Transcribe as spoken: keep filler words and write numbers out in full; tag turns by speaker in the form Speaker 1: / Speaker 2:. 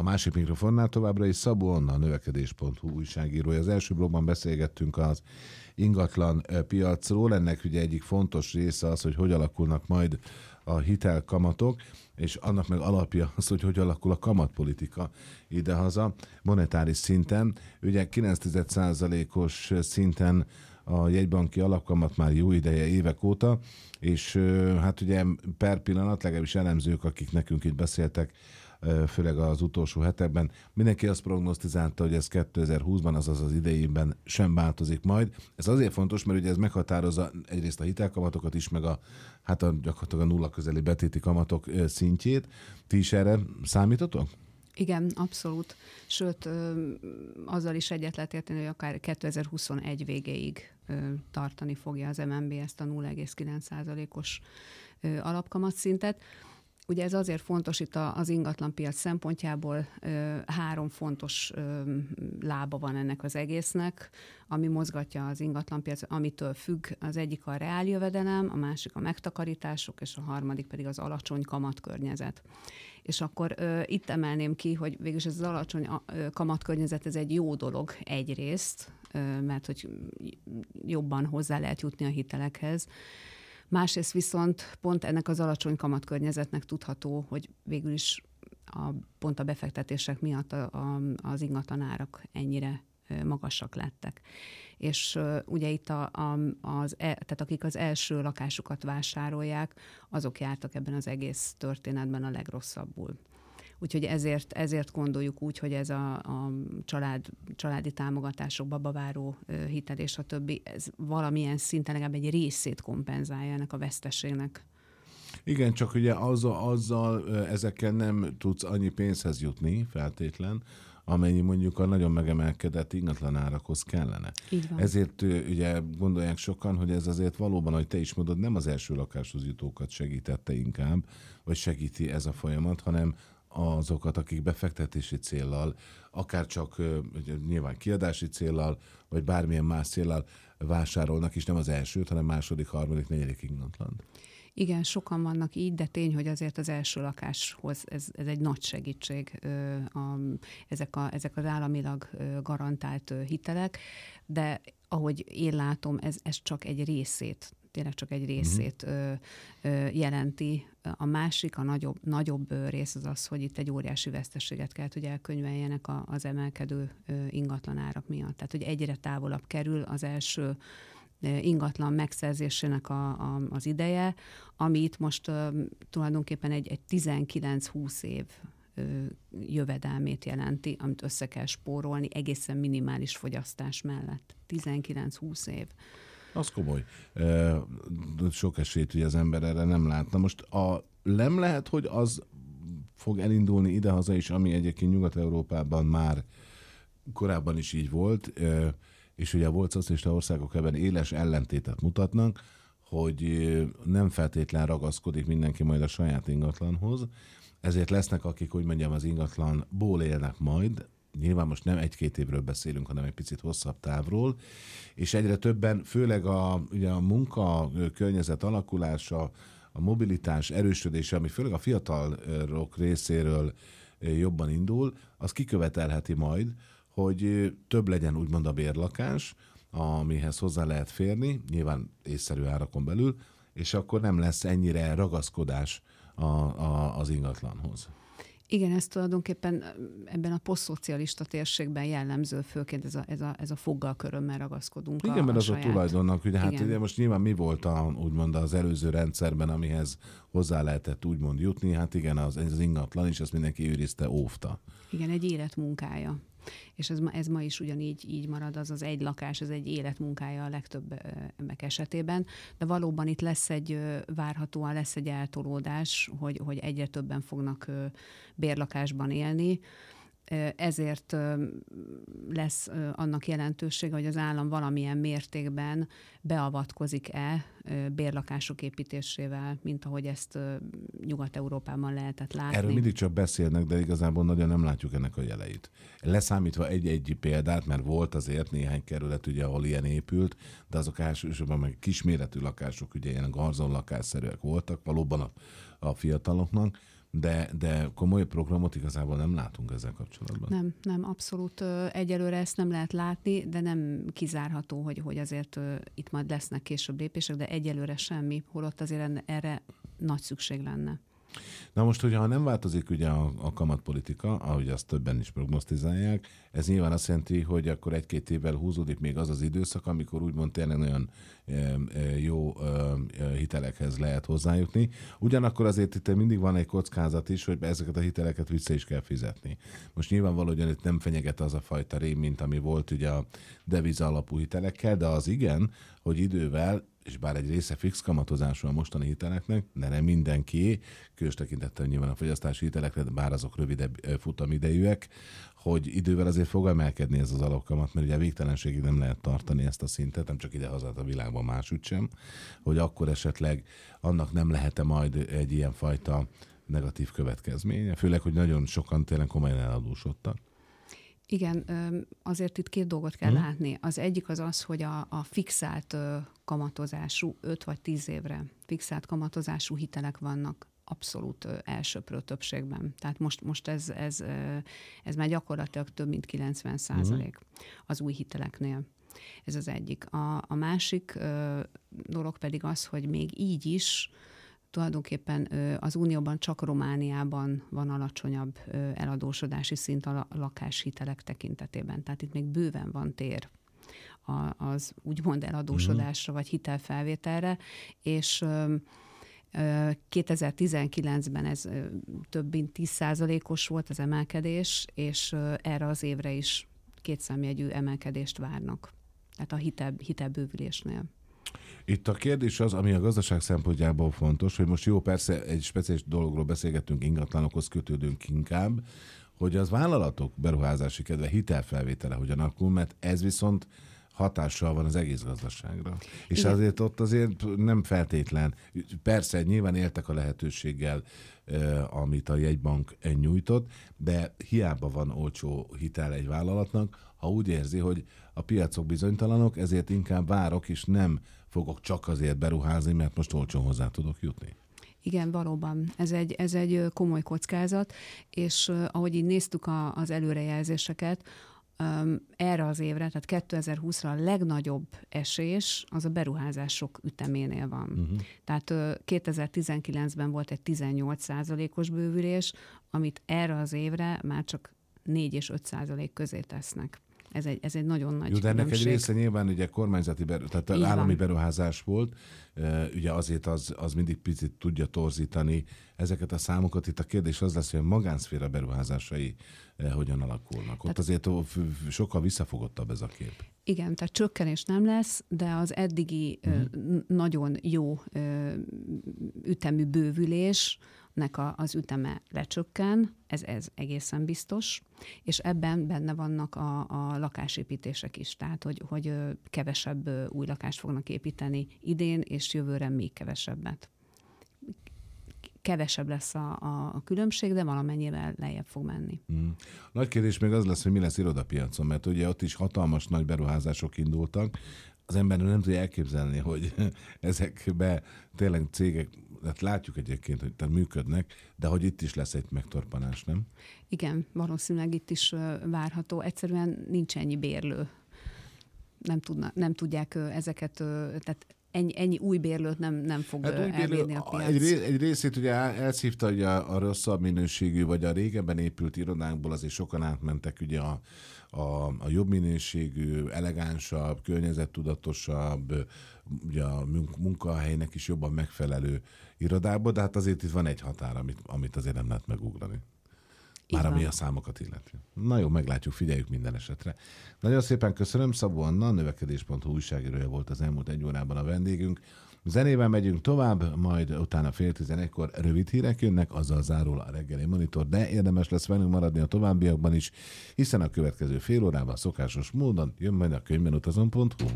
Speaker 1: A másik mikrofonnál továbbra is Szabó Anna, a növekedés pont hu újságírója. Az első blogban beszélgettünk az ingatlan piacról. Ennek ugye egyik fontos része az, hogy hogy alakulnak majd a hitelkamatok, és annak meg alapja az, hogy hogy alakul a kamatpolitika idehaza monetáris szinten. Ugye kilenc százalékos szinten a jegybanki alapkamat már jó ideje, évek óta, és hát ugye per pillanat, legalábbis elemzők, akik nekünk itt beszéltek, főleg az utolsó hetekben, mindenki azt prognosztizálta, hogy ez kétezer-húszban, azaz az idejében sem változik majd. Ez azért fontos, mert ugye ez meghatározza egyrészt a hitelkamatokat is, meg a, hát a, gyakorlatilag a nulla közeli betéti kamatok szintjét. Ti is erre számítotok?
Speaker 2: Igen, abszolút. Sőt, azzal is egyet lehet érteni, hogy akár kétezer-huszonegy végéig tartani fogja az em en bé ezt a nulla egész kilenc százalékos alapkamatszintet. Ugye ez azért fontos itt az ingatlanpiac szempontjából, három fontos lába van ennek az egésznek, ami mozgatja az ingatlanpiac, amitől függ. Az egyik a reáljövedelem, a másik a megtakarítások, és a harmadik pedig az alacsony kamatkörnyezet. És akkor uh, itt emelném ki, hogy végülis ez az alacsony uh, kamatkörnyezet, ez egy jó dolog egyrészt, uh, mert hogy jobban hozzá lehet jutni a hitelekhez. Másrészt viszont pont ennek az alacsony kamatkörnyezetnek tudható, hogy végül is a, pont a befektetések miatt a, a, az ingatlanárak ennyire magasak lettek. És uh, ugye itt a, a, az, e, tehát akik az első lakásukat vásárolják, azok jártak ebben az egész történetben a legrosszabbul. Úgyhogy ezért, ezért gondoljuk úgy, hogy ez a, a család, családi támogatások, babaváró hitel és a többi, ez valamilyen szinten legalább egy részét kompenzálja ennek a veszteségnek.
Speaker 1: Igen, csak ugye azzal, azzal ezekkel nem tudsz annyi pénzhez jutni feltétlen, amennyi mondjuk a nagyon megemelkedett ingatlanárakhoz kellene. Ezért ugye gondolják sokan, hogy ez azért valóban, hogy te is mondod, nem az első lakáshoz jutókat segítette inkább, vagy segíti ez a folyamat, hanem azokat, akik befektetési céllal, akár csak nyilván kiadási céllal, vagy bármilyen más céllal vásárolnak, és nem az elsőt, hanem második, harmadik, negyedik ingatlant.
Speaker 2: Igen, sokan vannak így, de tény, hogy azért az első lakáshoz ez, ez egy nagy segítség, a, ezek, a, ezek az államilag garantált hitelek, de ahogy én látom, ez, ez csak egy részét, tényleg csak egy részét uh-huh. ö, ö, jelenti. A másik, a nagyobb, nagyobb rész az az, hogy itt egy óriási veszteséget kell, hogy elkönyveljenek a, az emelkedő ö, ingatlanárak miatt. Tehát, hogy egyre távolabb kerül az első ingatlan megszerzésének a, a, az ideje, ami itt most uh, tulajdonképpen egy, egy tizenkilenc-húsz év uh, jövedelmét jelenti, amit össze kell spórolni egészen minimális fogyasztás mellett. tizenkilenc-húsz év.
Speaker 1: Az komoly. E, sok esélyt ugye az ember erre nem látna. Most a, nem lehet, hogy az fog elindulni idehaza is, ami egyébként Nyugat-Európában már korábban is így volt, e, és ugye a volt szocialista országok ebben éles ellentétet mutatnak, hogy nem feltétlen ragaszkodik mindenki majd a saját ingatlanhoz, ezért lesznek, akik, hogy mondjam, az ingatlanból élnek majd, nyilván most nem egy-két évről beszélünk, hanem egy picit hosszabb távról, és egyre többen, főleg a, ugye a munka környezet alakulása, a mobilitás erősödése, ami főleg a fiatalok részéről jobban indul, az kikövetelheti majd, hogy több legyen úgymond a bérlakás, amihez hozzá lehet férni, nyilván észszerű árakon belül, és akkor nem lesz ennyire ragaszkodás a, a, az ingatlanhoz.
Speaker 2: Igen, ez tulajdonképpen ebben a posztszocialista térségben jellemző, főként ez a, ez a, ez a foggal körömmel ragaszkodunk.
Speaker 1: Igen,
Speaker 2: a,
Speaker 1: mert
Speaker 2: a
Speaker 1: az
Speaker 2: saját...
Speaker 1: a tulajdonnak, ugye hát ugye most nyilván mi volt a, úgymond az előző rendszerben, amihez hozzá lehetett úgymond jutni, hát igen, az, az ingatlan is, ezt mindenki őrizte, óvta.
Speaker 2: Igen, egy életmunkája. És ez ma, ez ma is ugyanígy így marad, az az egy lakás, ez egy életmunkája a legtöbb emberek esetében, de valóban itt lesz egy, várhatóan lesz egy eltolódás, hogy, hogy egyre többen fognak bérlakásban élni. Ezért lesz annak jelentősége, hogy az állam valamilyen mértékben beavatkozik-e bérlakások építésével, mint ahogy ezt Nyugat-Európában lehetett látni. Erről
Speaker 1: mindig csak beszélnek, de igazából nagyon nem látjuk ennek a jeleit. Leszámítva egy-egy példát, mert volt azért néhány kerület, ugye, ahol ilyen épült, de azok elsősorban meg kisméretű lakások, ugye ilyen garzonlakásszerűek voltak, valóban a, a fiataloknak, de, de komoly programot igazából nem látunk ezzel kapcsolatban.
Speaker 2: Nem, nem, abszolút egyelőre ezt nem lehet látni, de nem kizárható, hogy, hogy azért itt majd lesznek később lépések, de egyelőre semmi, holott azért erre nagy szükség lenne.
Speaker 1: Na most, hogyha nem változik ugye a, a kamatpolitika, ahogy azt többen is prognosztizálják, ez nyilván azt jelenti, hogy akkor egy-két évvel húzódik még az az időszak, amikor úgymond tényleg nagyon e, e, jó e, hitelekhez lehet hozzájutni. Ugyanakkor azért itt mindig van egy kockázat is, hogy ezeket a hiteleket vissza is kell fizetni. Most nyilvánvalóan itt nem fenyeget az a fajta rém, mint ami volt ugye a deviza alapú hitelekkel, de az igen, hogy idővel, és bár egy része fix kamatozású a mostani hiteleknek, de nem mindenki, különös tekintettel nyilván a fogyasztási hitelekre, bár azok rövidebb futamidejűek, hogy idővel azért fog emelkedni ez az alapkamat, mert ugye végtelenségig nem lehet tartani ezt a szintet, nem csak ide-haza a világban, másúgy sem, hogy akkor esetleg annak nem lehet-e majd egy ilyen fajta negatív következménye, főleg, hogy nagyon sokan tényleg komolyan eladósodtak.
Speaker 2: Igen, azért itt két dolgot kell hmm. látni. Az egyik az az, hogy a, a fixált kamatozású, öt vagy tíz évre fixált kamatozású hitelek vannak abszolút elsöprő többségben. Tehát most, most ez, ez, ez már gyakorlatilag több mint kilencven százalék hmm. az új hiteleknél. Ez az egyik. A, a másik dolog pedig az, hogy még így is tulajdonképpen az Unióban csak Romániában van alacsonyabb eladósodási szint a lakáshitelek tekintetében. Tehát itt még bőven van tér az úgymond eladósodásra vagy hitelfelvételre, és kétezer-tizenkilencben ez több mint tíz százalékos volt az emelkedés, és erre az évre is kétszámjegyű emelkedést várnak. Tehát a hitel, hitelbővülésnél.
Speaker 1: Itt a kérdés az, ami a gazdaság szempontjából fontos, hogy most jó, persze egy speciális dologról beszélgetünk, ingatlanokhoz kötődünk inkább, hogy az vállalatok beruházási kedve, hitelfelvétele hogyan alakul, mert ez viszont hatással van az egész gazdaságra. És igen, azért ott azért nem feltétlen, persze nyilván éltek a lehetőséggel, amit a jegybank nyújtott, de hiába van olcsó hitel egy vállalatnak, ha úgy érzi, hogy a piacok bizonytalanok, ezért inkább várok, és nem fogok csak azért beruházni, mert most olcsón hozzá tudok jutni.
Speaker 2: Igen, valóban. Ez egy, ez egy komoly kockázat, és uh, ahogy így néztük a, az előrejelzéseket, um, erre az évre, tehát kétezer-húszra a legnagyobb esés az a beruházások üteménél van. Uh-huh. Tehát uh, kétezer-tizenkilencben volt egy tizennyolc százalékos bővülés, amit erre az évre már csak négy és öt százalék közé tesznek. Ez egy, ez egy nagyon nagy
Speaker 1: Jó, de ennek
Speaker 2: különbség.
Speaker 1: egy része nyilván ugye kormányzati, beru, tehát Így állami van. beruházás volt, ugye azért az, az mindig picit tudja torzítani ezeket a számokat. Itt a kérdés az lesz, hogy a magánszféra beruházásai hogyan alakulnak. Tehát, ott azért sokkal visszafogottabb ez a kép.
Speaker 2: Igen, tehát csökkenés nem lesz, de az eddigi uh-huh. nagyon jó ütemű bővülés, nek a, az üteme lecsökken, ez, ez egészen biztos, és ebben benne vannak a, a lakásépítések is, tehát hogy, hogy kevesebb új lakást fognak építeni idén, és jövőre még kevesebbet. Kevesebb lesz a, a különbség, de valamennyivel lejjebb fog menni. Hmm.
Speaker 1: Nagy kérdés még az lesz, hogy mi lesz irodapiacon, mert ugye ott is hatalmas nagy beruházások indultak, az ember nem tudja elképzelni, hogy ezekbe tényleg cégek, hát látjuk egyébként, hogy tehát működnek, de hogy itt is lesz egy megtorpanás, nem?
Speaker 2: Igen, valószínűleg itt is várható. Egyszerűen nincs ennyi bérlő. Nem, tudna, nem tudják ezeket, tehát ennyi, ennyi új bérlőt nem, nem fog hát elvinni a piac.
Speaker 1: Egy, ré, egy részét ugye elszívta ugye a, a rosszabb minőségű, vagy a régebben épült irodákból, azért sokan átmentek ugye a, a, a jobb minőségű, elegánsabb, környezettudatosabb, ugye a munkahelynek is jobban megfelelő irodákba, de hát azért itt van egy határ, amit, amit azért nem lehet megugrani. Már ami a számokat illeti. Na jó, meglátjuk, figyeljük minden esetre. Nagyon szépen köszönöm, Szabó Anna, növekedés pont hu újságírója volt az elmúlt egy órában a vendégünk. Zenével megyünk tovább, majd utána fél tizenegykor rövid hírek jönnek, azzal zárul a reggeli monitor, de érdemes lesz velünk maradni a továbbiakban is, hiszen a következő fél órában szokásos módon jön majd a könyvben utazom pont hu.